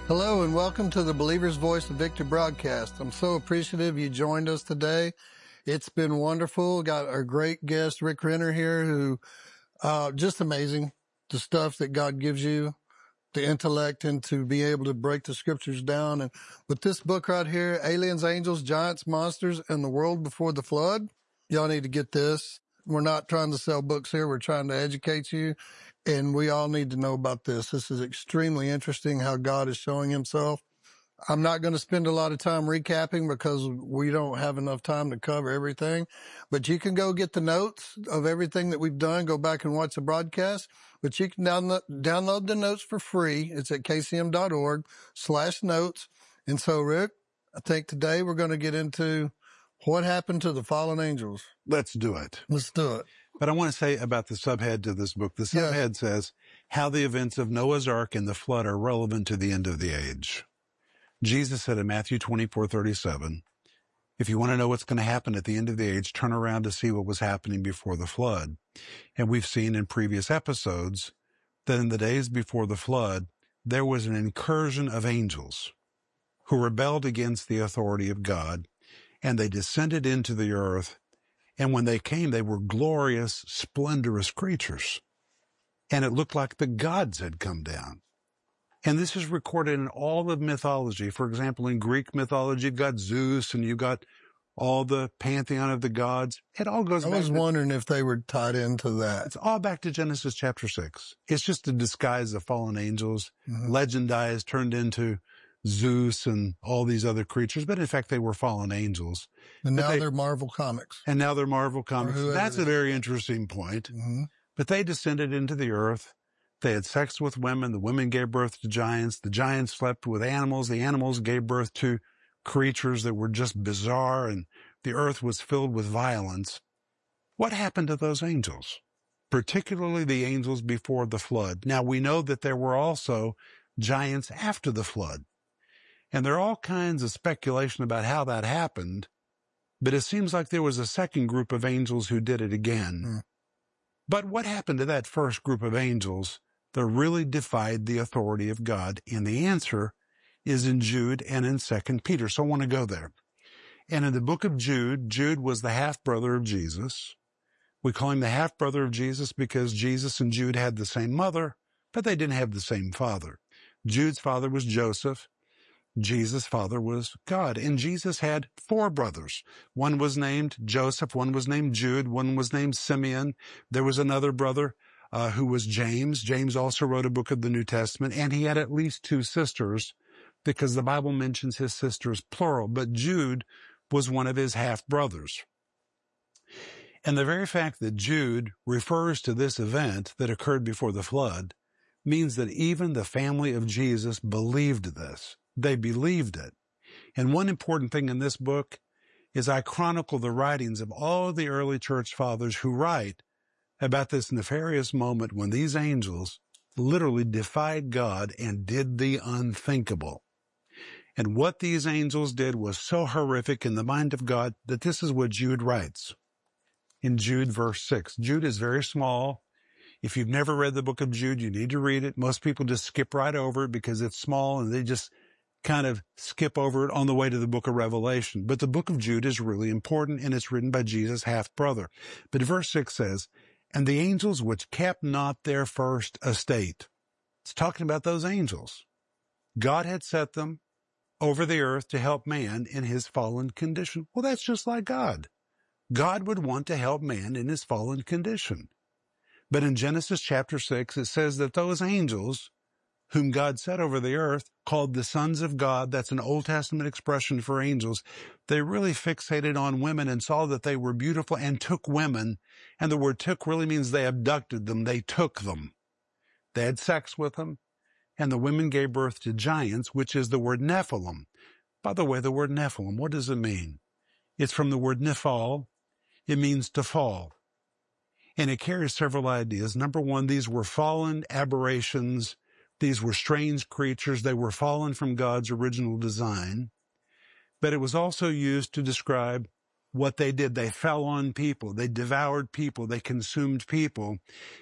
Hello and welcome to the Believer's Voice of Victory broadcast. I'm so appreciative you joined us today. It's been wonderful. Got our great guest, Rick Renner here, who, just amazing. The stuff that God gives you, the intellect, and to be able to break the scriptures down. And with this book right here, Aliens, Angels, Giants, Monsters, and the World Before the Flood, y'all need to get this. We're not trying to sell books here. We're trying to educate you. And we all need to know about this. This is extremely interesting how God is showing himself. I'm not going to spend a lot of time recapping because we don't have enough time to cover everything, but you can go get the notes of everything that we've done. Go back and watch the broadcast, but you can download the notes for free. It's at kcm.org/notes. And so, Rick, I think today we're going to get into what happened to the fallen angels. Let's do it. Let's do it. But I want to say about the subhead to this book. The subhead says, how the events of Noah's Ark and the flood are relevant to the end of the age. Jesus said in Matthew 24:37, if you want to know what's going to happen at the end of the age, turn around to see what was happening before the flood. And we've seen in previous episodes that in the days before the flood, there was an incursion of angels who rebelled against the authority of God, and they descended into the earth. And when they came, they were glorious, splendorous creatures. And it looked like the gods had come down. And this is recorded in all of mythology. For example, in Greek mythology, you've got Zeus and you've got all the pantheon of the gods. It all goes back. I was wondering if they were tied into that. It's all back to Genesis chapter 6. It's just a disguise of fallen angels. Mm-hmm. Legendized, turned into Zeus and all these other creatures, but in fact they were fallen angels. And now they're Marvel Comics. And now they're Marvel Comics. That's a very interesting point. Mm-hmm. But they descended into the earth. They had sex with women. The women gave birth to giants. The giants slept with animals. The animals gave birth to creatures that were just bizarre, and the earth was filled with violence. What happened to those angels? Particularly the angels before the flood. Now we know that there were also giants after the flood. And there are all kinds of speculation about how that happened, but it seems like there was a second group of angels who did it again. Mm. But what happened to that first group of angels that really defied the authority of God? And the answer is in Jude and in 2 Peter. So I want to go there. And in the book of Jude, Jude was the half-brother of Jesus. We call him the half-brother of Jesus because Jesus and Jude had the same mother, but they didn't have the same father. Jude's father was Joseph. Jesus' father was God. And Jesus had 4 brothers. One was named Joseph, one was named Jude, one was named Simeon. There was another brother who was James. James also wrote a book of the New Testament, and he had at least 2 sisters because the Bible mentions his sisters plural, but Jude was one of his half-brothers. And the very fact that Jude refers to this event that occurred before the flood means that even the family of Jesus believed this. They believed it. And one important thing in this book is I chronicle the writings of all the early church fathers who write about this nefarious moment when these angels literally defied God and did the unthinkable. And what these angels did was so horrific in the mind of God that this is what Jude writes. In Jude verse 6, Jude is very small. If you've never read the book of Jude, you need to read it. Most people just skip right over it because it's small and they just kind of skip over it on the way to the book of Revelation. But the book of Jude is really important, and it's written by Jesus' half-brother. But verse 6 says, and the angels which kept not their first estate. It's talking about those angels. God had set them over the earth to help man in his fallen condition. Well, that's just like God. God would want to help man in his fallen condition. But in Genesis chapter 6, it says that those angels whom God set over the earth, called the sons of God, that's an Old Testament expression for angels, they really fixated on women and saw that they were beautiful and took women. And the word took really means they abducted them. They took them. They had sex with them. And the women gave birth to giants, which is the word Nephilim. By the way, the word Nephilim, what does it mean? It's from the word Nephal. It means to fall. And it carries several ideas. Number one, these were fallen aberrations. These were strange creatures. They were fallen from God's original design. But it was also used to describe what they did. They fell on people. They devoured people. They consumed people.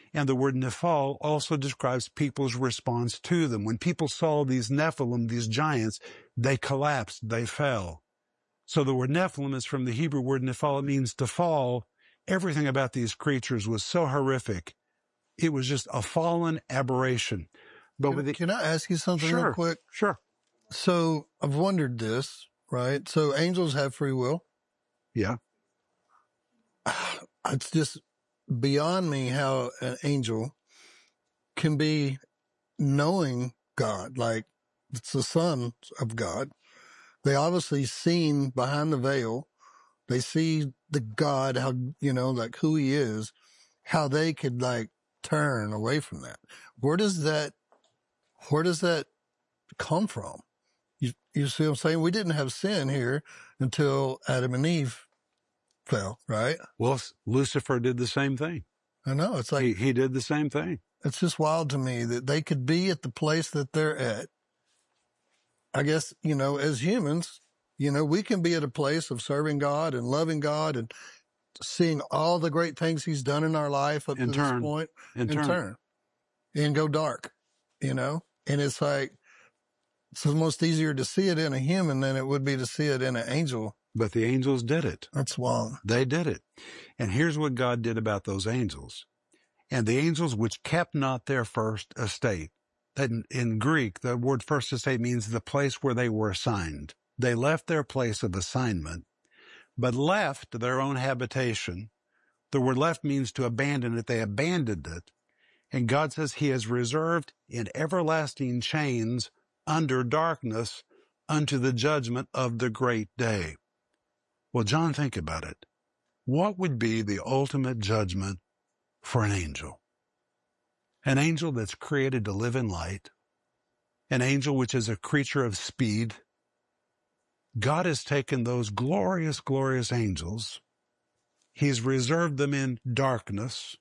And the word Nephal also describes people's response to them. When people saw these Nephilim, these giants, they collapsed, they fell. So the word Nephilim is from the Hebrew word Nephal. It means to fall. Everything about these creatures was so horrific. It was just a fallen aberration. But Can I ask you something Sure, real quick? Sure. So I've wondered this, right? So angels have free will. Yeah. It's just beyond me how an angel can be knowing God, like it's the son of God. They obviously seen behind the veil. They see the God, how, like who he is, how they could like turn away from that. Where does that come from? You see what I'm saying? We didn't have sin here until Adam and Eve fell, right? Well, Lucifer did the same thing. I know. It's like, he did the same thing. It's just wild to me that they could be at the place that they're at. I guess, as humans, we can be at a place of serving God and loving God and seeing all the great things he's done in our life up to this point and turn and go dark, and it's like, it's almost easier to see it in a human than it would be to see it in an angel. But the angels did it. That's wild. They did it. And here's what God did about those angels. And the angels which kept not their first estate. That in Greek, the word first estate means the place where they were assigned. They left their place of assignment, but left their own habitation. The word left means to abandon it. They abandoned it. And God says he has reserved in everlasting chains under darkness unto the judgment of the great day. Well, John, think about it. What would be the ultimate judgment for an angel? An angel that's created to live in light. An angel which is a creature of speed. God has taken those glorious, glorious angels. He's reserved them in darkness.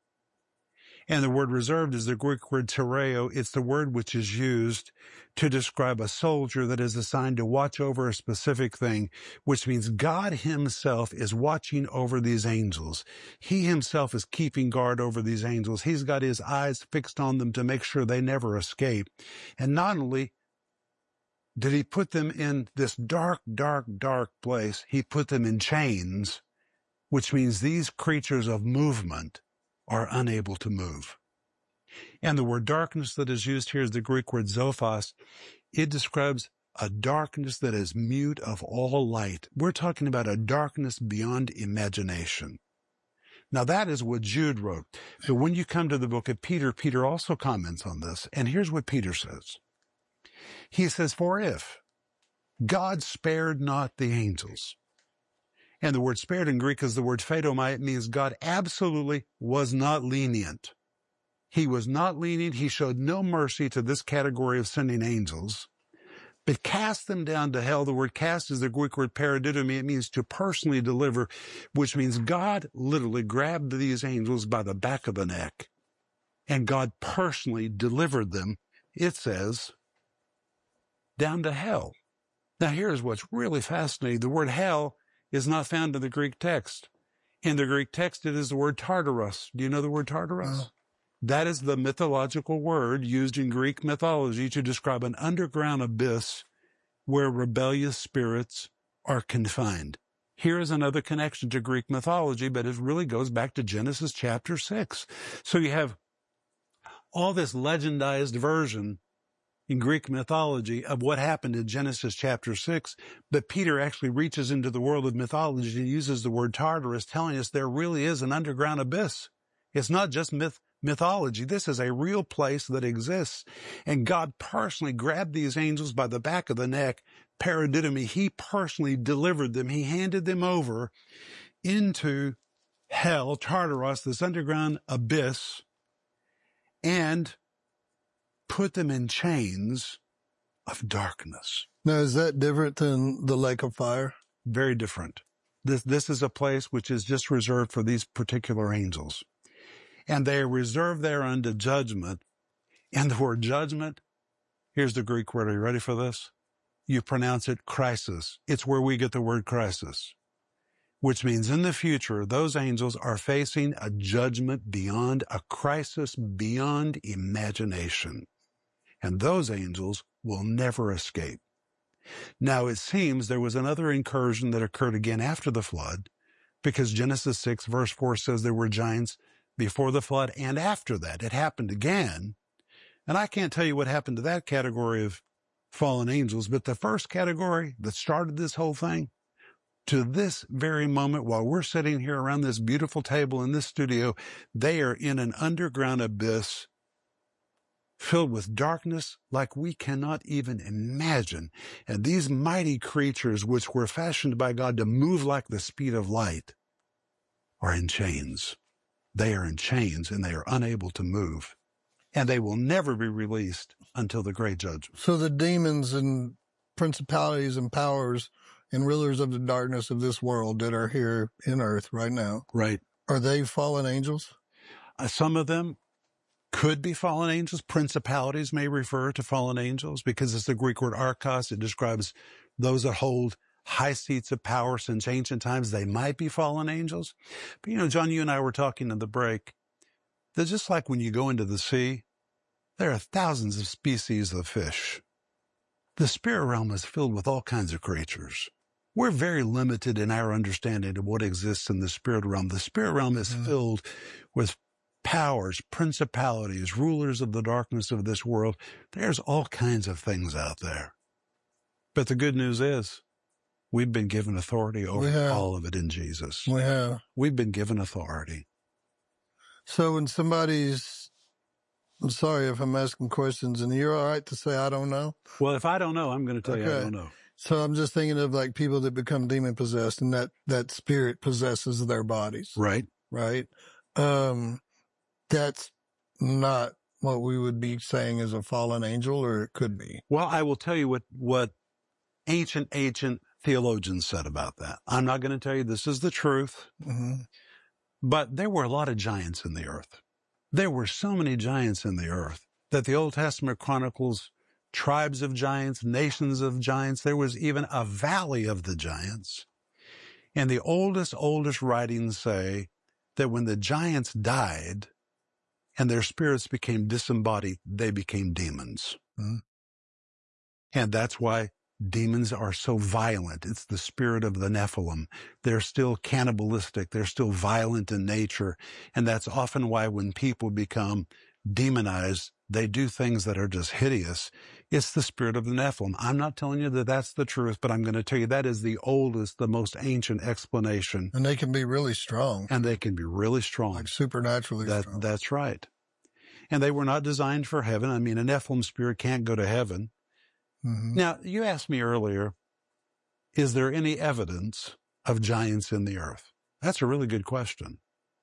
And the word reserved is the Greek word tereo. It's the word which is used to describe a soldier that is assigned to watch over a specific thing, which means God himself is watching over these angels. He himself is keeping guard over these angels. He's got his eyes fixed on them to make sure they never escape. And not only did he put them in this dark, dark, dark place, he put them in chains, which means these creatures of movement are unable to move. And the word darkness that is used here is the Greek word zophos. It describes a darkness that is mute of all light. We're talking about a darkness beyond imagination. Now that is what Jude wrote. But when you come to the book of Peter, Peter also comments on this. And here's what Peter says. He says, for if God spared not the angels. And the word spared in Greek is the word phaedomai. It means God absolutely was not lenient. He was not lenient. He showed no mercy to this category of sinning angels, but cast them down to hell. The word cast is the Greek word paradidomi. It means to personally deliver, which means God literally grabbed these angels by the back of the neck, and God personally delivered them, it says, down to hell. Now here's what's really fascinating. The word hell is not found in the Greek text. In the Greek text, it is the word Tartarus. Do you know the word Tartarus? That is the mythological word used in Greek mythology to describe an underground abyss where rebellious spirits are confined. Here is another connection to Greek mythology, but it really goes back to Genesis chapter 6. So you have all this legendized version in Greek mythology of what happened in Genesis chapter 6, but Peter actually reaches into the world of mythology and uses the word Tartarus, telling us there really is an underground abyss. It's not just mythology. This is a real place that exists. And God personally grabbed these angels by the back of the neck, paradidomi. He personally delivered them. He handed them over into hell, Tartarus, this underground abyss, and put them in chains of darkness. Now, is that different than the lake of fire? Very different. This is a place which is just reserved for these particular angels. And they are reserved there unto judgment. And the word judgment, here's the Greek word. Are you ready for this? You pronounce it crisis. It's where we get the word crisis. which means in the future, those angels are facing a judgment beyond, a crisis beyond imagination. And those angels will never escape. Now, it seems there was another incursion that occurred again after the flood, because Genesis 6 verse 4 says there were giants before the flood and after that. It happened again. And I can't tell you what happened to that category of fallen angels, but the first category that started this whole thing, to this very moment, while we're sitting here around this beautiful table in this studio, they are in an underground abyss filled with darkness like we cannot even imagine. And these mighty creatures, which were fashioned by God to move like the speed of light, are in chains. They are in chains and they are unable to move. And they will never be released until the great judgment. So the demons and principalities and powers and rulers of the darkness of this world that are here in earth right now, Right. are they fallen angels? Some of them could be fallen angels. Principalities may refer to fallen angels because it's the Greek word archos. It describes those that hold high seats of power since ancient times. They might be fallen angels. But, John, you and I were talking in the break that just like when you go into the sea, there are thousands of species of fish. The spirit realm is filled with all kinds of creatures. We're very limited in our understanding of what exists in the spirit realm. The spirit realm is filled with powers, principalities, rulers of the darkness of this world. There's all kinds of things out there. But the good news is we've been given authority over all of it in Jesus. We have. We've been given authority. So when I'm sorry if I'm asking questions, and you're all right to say I don't know? Well, if I don't know, I'm going to tell you I don't know. So I'm just thinking of like people that become demon possessed and that spirit possesses their bodies. Right. Right. That's not what we would be saying is a fallen angel, or it could be. Well, I will tell you what ancient theologians said about that. I'm not going to tell you this is the truth, but there were a lot of giants in the earth. There were so many giants in the earth that the Old Testament chronicles tribes of giants, nations of giants. There was even a valley of the giants. And the oldest writings say that when the giants died and their spirits became disembodied, they became demons. And that's why demons are so violent. It's the spirit of the Nephilim. They're still cannibalistic. They're still violent in nature. And that's often why when people become demonized, they do things that are just hideous. It's the spirit of the Nephilim. I'm not telling you that that's the truth, but I'm going to tell you that is the oldest, the most ancient explanation. And they can be really strong. And they can be really strong. Like supernaturally strong. That's right. And they were not designed for heaven. I mean, a Nephilim spirit can't go to heaven. Now, you asked me earlier, is there any evidence of giants in the earth? That's a really good question.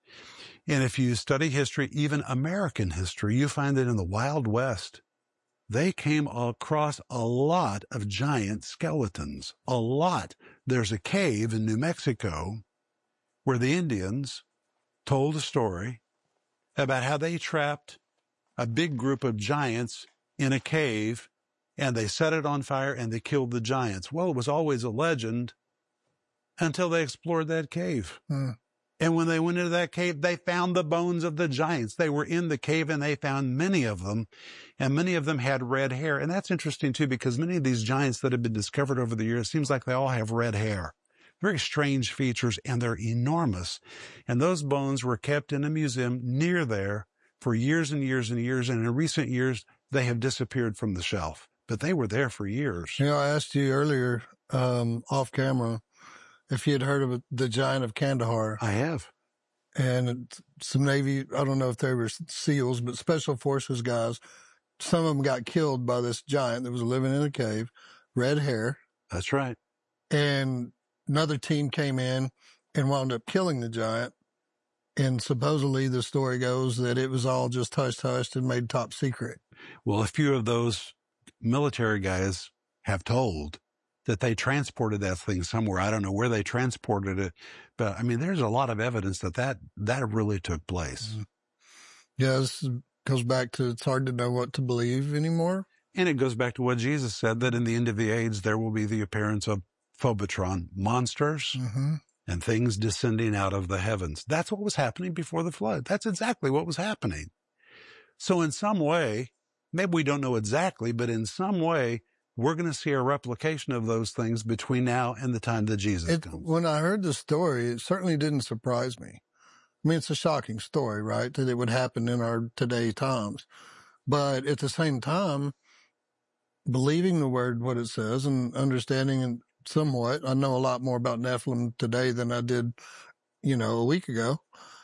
And if you study history, even American history, you find that in the Wild West, they came across a lot of giant skeletons. A lot. There's a cave in New Mexico where the Indians told a story about how they trapped a big group of giants in a cave, and they set it on fire and they killed the giants. Well, it was always a legend until they explored that cave. And when they went into that cave, they found the bones of the giants. They were in the cave and they found many of them, and many of them had red hair. And that's interesting too, because many of these giants that have been discovered over the years, it seems like they all have red hair. Very strange features, and they're enormous. And those bones were kept in a museum near there for years and years and years. And in recent years, they have disappeared from the shelf. But they were there for years. I asked you earlier, off camera, if you had heard of the giant of Kandahar. I have. And some Navy, I don't know if they were SEALs, but Special Forces guys, some of them got killed by this giant that was living in a cave, red hair. That's right. And another team came in and wound up killing the giant. And supposedly the story goes that it was all just hush-hushed and made top secret. Well, a few of those military guys have told that they transported that thing somewhere. I don't know where they transported it, but I mean, there's a lot of evidence that really took place. Yeah, this goes back to it's hard to know what to believe anymore. And it goes back to what Jesus said, that in the end of the age, there will be the appearance of Phobotron monsters and things descending out of the heavens. That's what was happening before the flood. That's exactly what was happening. So in some way, maybe we don't know exactly, but in some way, we're going to see a replication of those things between now and the time that Jesus comes. When I heard the story, it certainly didn't surprise me. I mean, it's a shocking story, right? That it would happen in our today times. But at the same time, believing the word, what it says, and understanding it somewhat, I know a lot more about Nephilim today than I did, a week ago.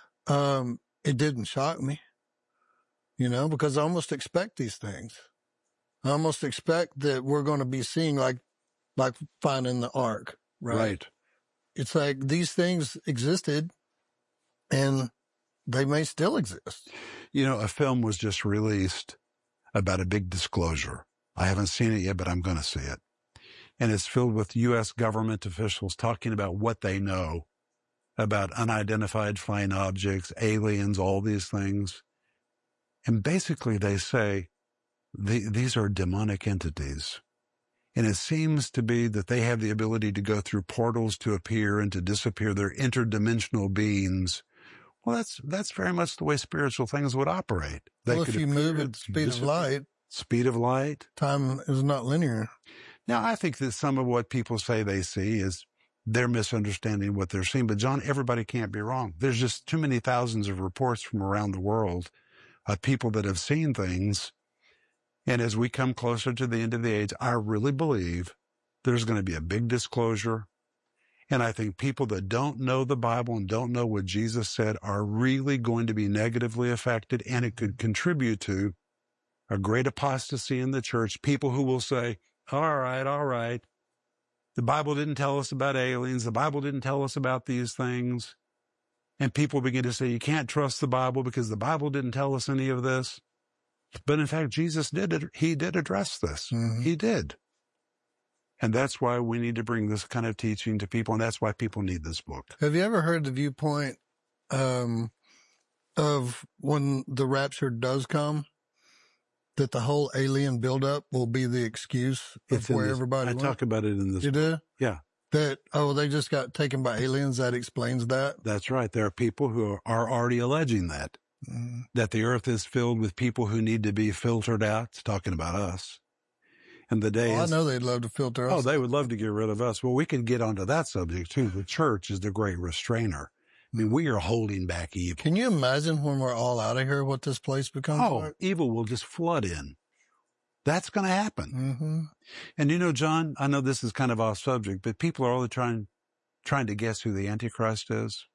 It didn't shock me, because I almost expect these things. I almost expect that we're going to be seeing like finding the ark, right? Right. It's like these things existed and they may still exist. A film was just released about a big disclosure. I haven't seen it yet, but I'm going to see it. And it's filled with U.S. government officials talking about what they know about unidentified flying objects, aliens, all these things. And basically they say these are demonic entities. And it seems to be that they have the ability to go through portals to appear and to disappear. They're interdimensional beings. Well, that's very much the way spiritual things would operate. Well, if you move at the speed of light, time is not linear. Now, I think that some of what people say they see is they're misunderstanding what they're seeing. But John, everybody can't be wrong. There's just too many thousands of reports from around the world of people that have seen things. And as we come closer to the end of the age, I really believe there's going to be a big disclosure. And I think people that don't know the Bible and don't know what Jesus said are really going to be negatively affected, and it could contribute to a great apostasy in the church. People who will say, all right. The Bible didn't tell us about aliens. The Bible didn't tell us about these things. And people begin to say, you can't trust the Bible because the Bible didn't tell us any of this. But in fact, Jesus did it. He did address this. Mm-hmm. He did. And that's why we need to bring this kind of teaching to people. And that's why people need this book. Have you ever heard the viewpoint of when the rapture does come, that the whole alien buildup will be the excuse of where everybody went? I talk about it in this book. You do? Yeah. That, they just got taken by aliens. That explains that. That's right. There are people who are already alleging that. That the earth is filled with people who need to be filtered out. It's talking about us. And the day I know they'd love to filter us. Oh, they would love to get rid of us. Well, we could get onto that subject too. The church is the great restrainer. I mean, we are holding back evil. Can you imagine when we're all out of here what this place becomes like? Evil will just flood in. That's going to happen. Mm-hmm. And John, I know this is kind of off subject, but people are all trying to guess who the Antichrist is.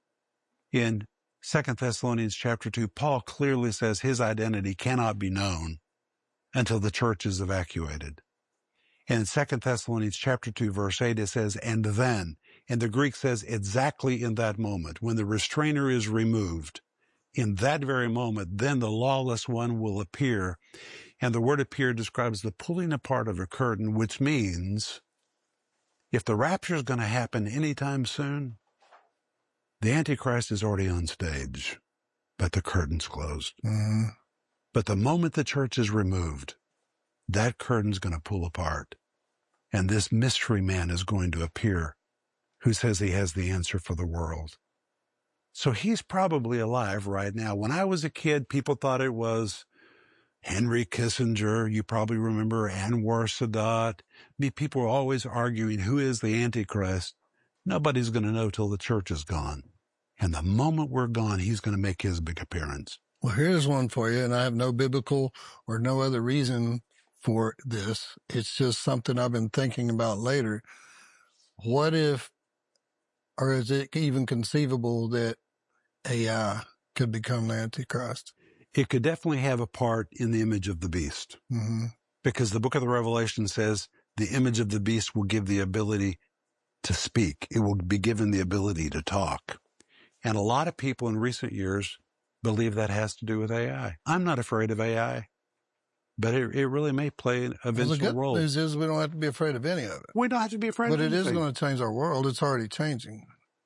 In 2 Thessalonians chapter 2, Paul clearly says his identity cannot be known until the church is evacuated. And in 2 Thessalonians chapter 2, verse 8, it says, and then, and the Greek says exactly in that moment, when the restrainer is removed, in that very moment, then the lawless one will appear. And the word appear describes the pulling apart of a curtain, which means if the rapture is going to happen anytime soon, the Antichrist is already on stage, but the curtain's closed. Mm-hmm. But the moment the church is removed, that curtain's going to pull apart. And this mystery man is going to appear who says he has the answer for the world. So he's probably alive right now. When I was a kid, people thought it was Henry Kissinger. You probably remember Anwar Sadat. People were always arguing who is the Antichrist. Nobody's going to know till the church is gone. And the moment we're gone, he's going to make his big appearance. Well, here's one for you, and I have no biblical or no other reason for this. It's just something I've been thinking about later. What if, or is it even conceivable that AI could become the Antichrist? It could definitely have a part in the image of the beast. Mm-hmm. Because the book of the Revelation says the image of the beast will give the ability to speak. It will be given the ability to talk. And a lot of people in recent years believe that has to do with AI. I'm not afraid of AI, but it really may play an eventual role. The good news is we don't have to be afraid of any of it. We don't have to be afraid of anything. But it is going to change our world. It's already changing.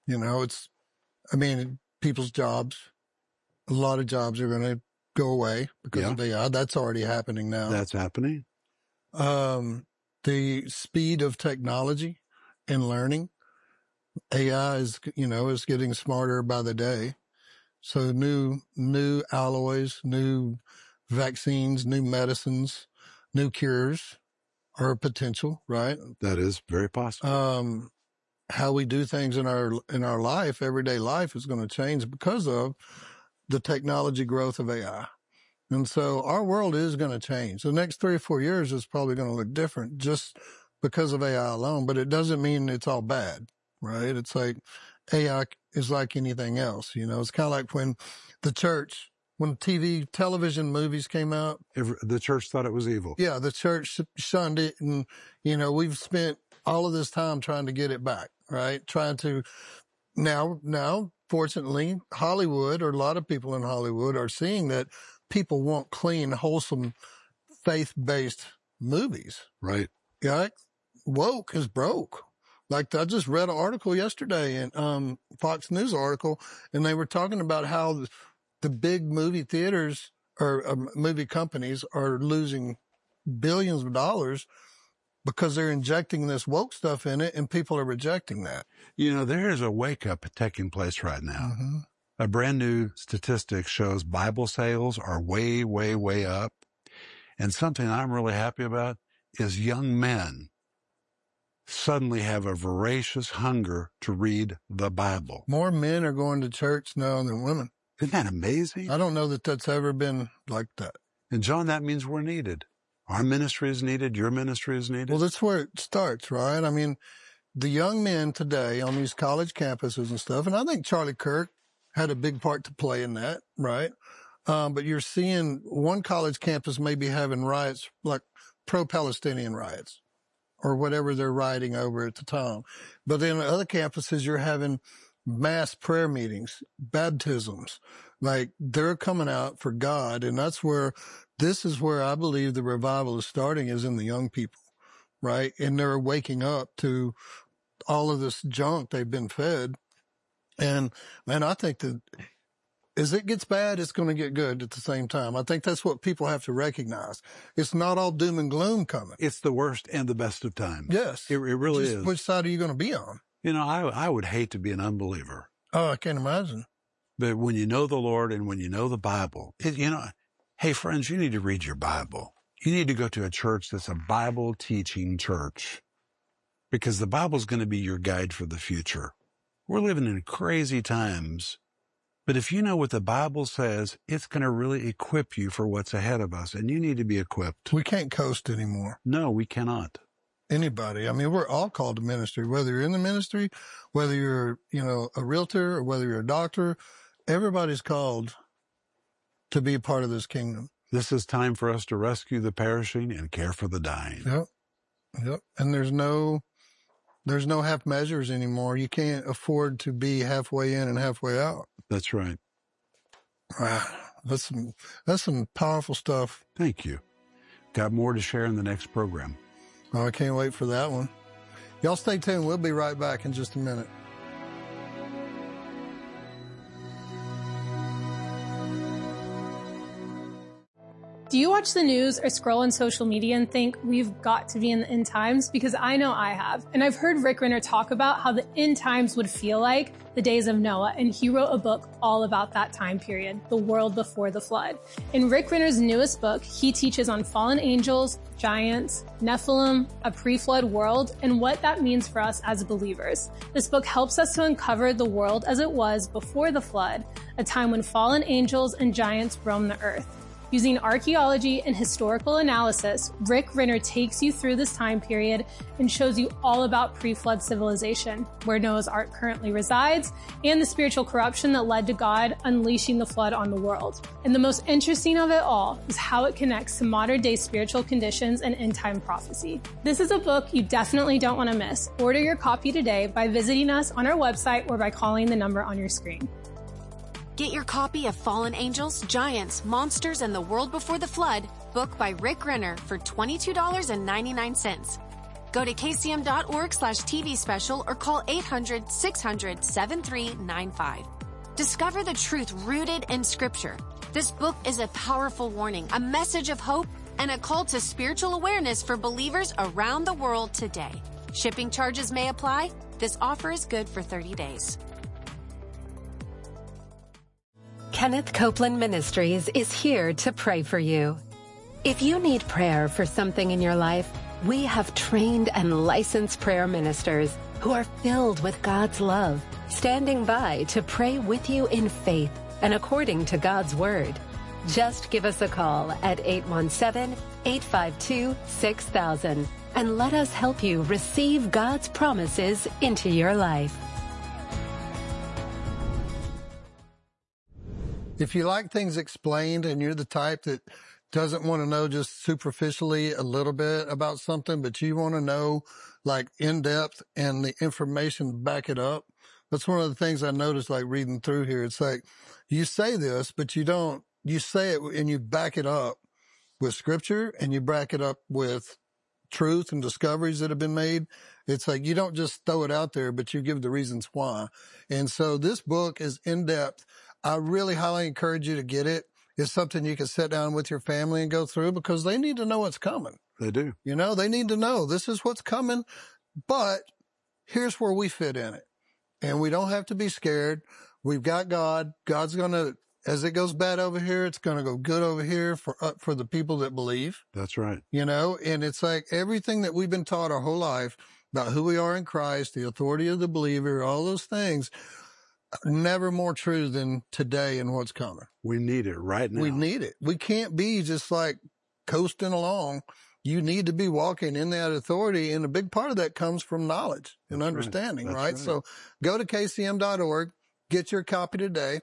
People's jobs, a lot of jobs are going to go away because of AI. That's already happening now. That's happening. The speed of technology and learning AI is getting smarter by the day. So new alloys, new vaccines, new medicines, new cures are potential, right? That is very possible. How we do things in our life, everyday life, is going to change because of the technology growth of AI. And so our world is going to change. The next 3 or 4 years is probably going to look different just because of AI alone, but it doesn't mean it's all bad, right? It's like AI is like anything else. It's kind of like when television movies came out. The church thought it was evil. Yeah, the church shunned it. And, we've spent all of this time trying to get it back, right? Trying to now, fortunately, Hollywood, or a lot of people in Hollywood, are seeing that people want clean, wholesome, faith-based movies. Right. Yeah. Woke is broke. Like, I just read an article yesterday in Fox News article, and they were talking about how the big movie theaters or movie companies are losing billions of dollars because they're injecting this woke stuff in it, and people are rejecting that. There is a wake-up taking place right now. Mm-hmm. A brand new statistic shows Bible sales are way, way, way up. And something I'm really happy about is young men suddenly have a voracious hunger to read the Bible. More men are going to church now than women. Isn't that amazing? I don't know that that's ever been like that. And John, that means we're needed. Our ministry is needed. Your ministry is needed. Well, that's where it starts, right? I mean, the young men today on these college campuses and stuff, and I think Charlie Kirk had a big part to play in that, right? But you're seeing one college campus maybe having riots, like pro-Palestinian riots, or whatever they're rioting over at the time. But then other campuses, you're having mass prayer meetings, baptisms. Like, they're coming out for God. And this is where I believe the revival is starting, is in the young people, right? And they're waking up to all of this junk they've been fed. And man, I think that as it gets bad, it's going to get good at the same time. I think that's what people have to recognize. It's not all doom and gloom coming. It's the worst and the best of times. Yes. It really is. Which side are you going to be on? I would hate to be an unbeliever. Oh, I can't imagine. But when you know the Lord and when you know the Bible, hey, friends, you need to read your Bible. You need to go to a church that's a Bible teaching church, because the Bible is going to be your guide for the future. We're living in crazy times, but if you know what the Bible says, it's going to really equip you for what's ahead of us, and you need to be equipped. We can't coast anymore. No, we cannot. Anybody. I mean, we're all called to ministry, whether you're in the ministry, whether you're, a realtor, or whether you're a doctor. Everybody's called to be a part of this kingdom. This is time for us to rescue the perishing and care for the dying. Yep. And there's no half measures anymore. You can't afford to be halfway in and halfway out. That's right. That's some powerful stuff. Thank you. Got more to share in the next program. Oh, I can't wait for that one. Y'all stay tuned. We'll be right back in just a minute. Do you watch the news or scroll on social media and think we've got to be in the end times? Because I know I have. And I've heard Rick Renner talk about how the end times would feel like the days of Noah. And he wrote a book all about that time period, the world before the flood. In Rick Renner's newest book, he teaches on fallen angels, giants, Nephilim, a pre-flood world, and what that means for us as believers. This book helps us to uncover the world as it was before the flood, a time when fallen angels and giants roamed the earth. Using archaeology and historical analysis, Rick Renner takes you through this time period and shows you all about pre-flood civilization, where Noah's Ark currently resides, and the spiritual corruption that led to God unleashing the flood on the world. And the most interesting of it all is how it connects to modern-day spiritual conditions and end-time prophecy. This is a book you definitely don't want to miss. Order your copy today by visiting us on our website or by calling the number on your screen. Get your copy of Fallen Angels, Giants, Monsters, and the World Before the Flood, book by Rick Renner, for $22.99. Go to kcm.org/TV special or call 800-600-7395. Discover the truth rooted in Scripture. This book is a powerful warning, a message of hope, and a call to spiritual awareness for believers around the world today. Shipping charges may apply. This offer is good for 30 days. Kenneth Copeland Ministries is here to pray for you. If you need prayer for something in your life, we have trained and licensed prayer ministers who are filled with God's love, standing by to pray with you in faith and according to God's Word. Just give us a call at 817-852-6000 and let us help you receive God's promises into your life. If you like things explained and you're the type that doesn't want to know just superficially a little bit about something, but you want to know like in depth and the information to back it up, that's one of the things I noticed like reading through here. It's like you say this, but you don't. You say it and you back it up with scripture and you back it up with truth and discoveries that have been made. It's like you don't just throw it out there, but you give the reasons why. And so this book is in depth. I really highly encourage you to get it. It's something you can sit down with your family and go through because they need to know what's coming. They do. You know, they need to know this is what's coming, but here's where we fit in it. And we don't have to be scared. We've got God. God's going to, as it goes bad over here, it's going to go good over here for the people that believe. That's right. You know, and it's like everything that we've been taught our whole life about who we are in Christ, the authority of the believer, all those things, never more true than today and what's coming. We need it right now. We need it. We can't be just like coasting along. You need to be walking in that authority. And a big part of that comes from knowledge and understanding, right? So go to kcm.org, get your copy today.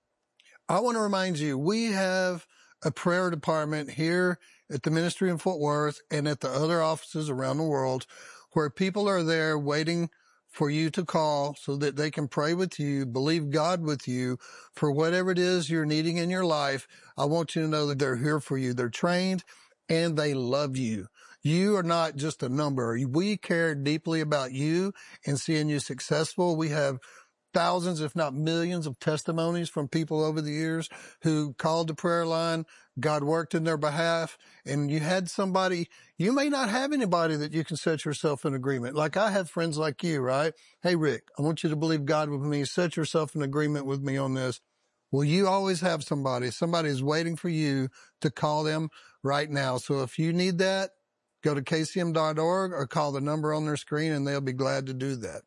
I want to remind you, we have a prayer department here at the ministry in Fort Worth and at the other offices around the world where people are there waiting for you to call so that they can pray with you, believe God with you for whatever it is you're needing in your life. I want you to know that they're here for you. They're trained and they love you. You are not just a number. We care deeply about you and seeing you successful. We have thousands, if not millions, of testimonies from people over the years who called the prayer line. God worked in their behalf, and you had somebody. You may not have anybody that you can set yourself in agreement. Like I have friends like you, right? Hey, Rick, I want you to believe God with me. Set yourself in agreement with me on this. Well, you always have somebody. Somebody is waiting for you to call them right now. So if you need that, go to kcm.org or call the number on their screen, and they'll be glad to do that.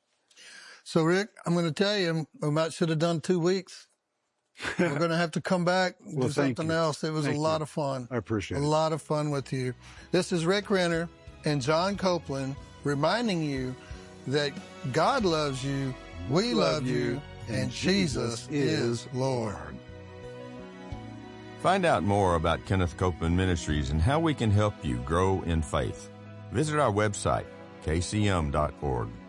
So, Rick, I'm going to tell you, we might should have done 2 weeks. We're going to have to come back and do something else. It was a lot of fun. I appreciate it. A lot of fun with you. This is Rick Renner and John Copeland reminding you that God loves you, we love you, and Jesus is Lord. Find out more about Kenneth Copeland Ministries and how we can help you grow in faith. Visit our website, kcm.org.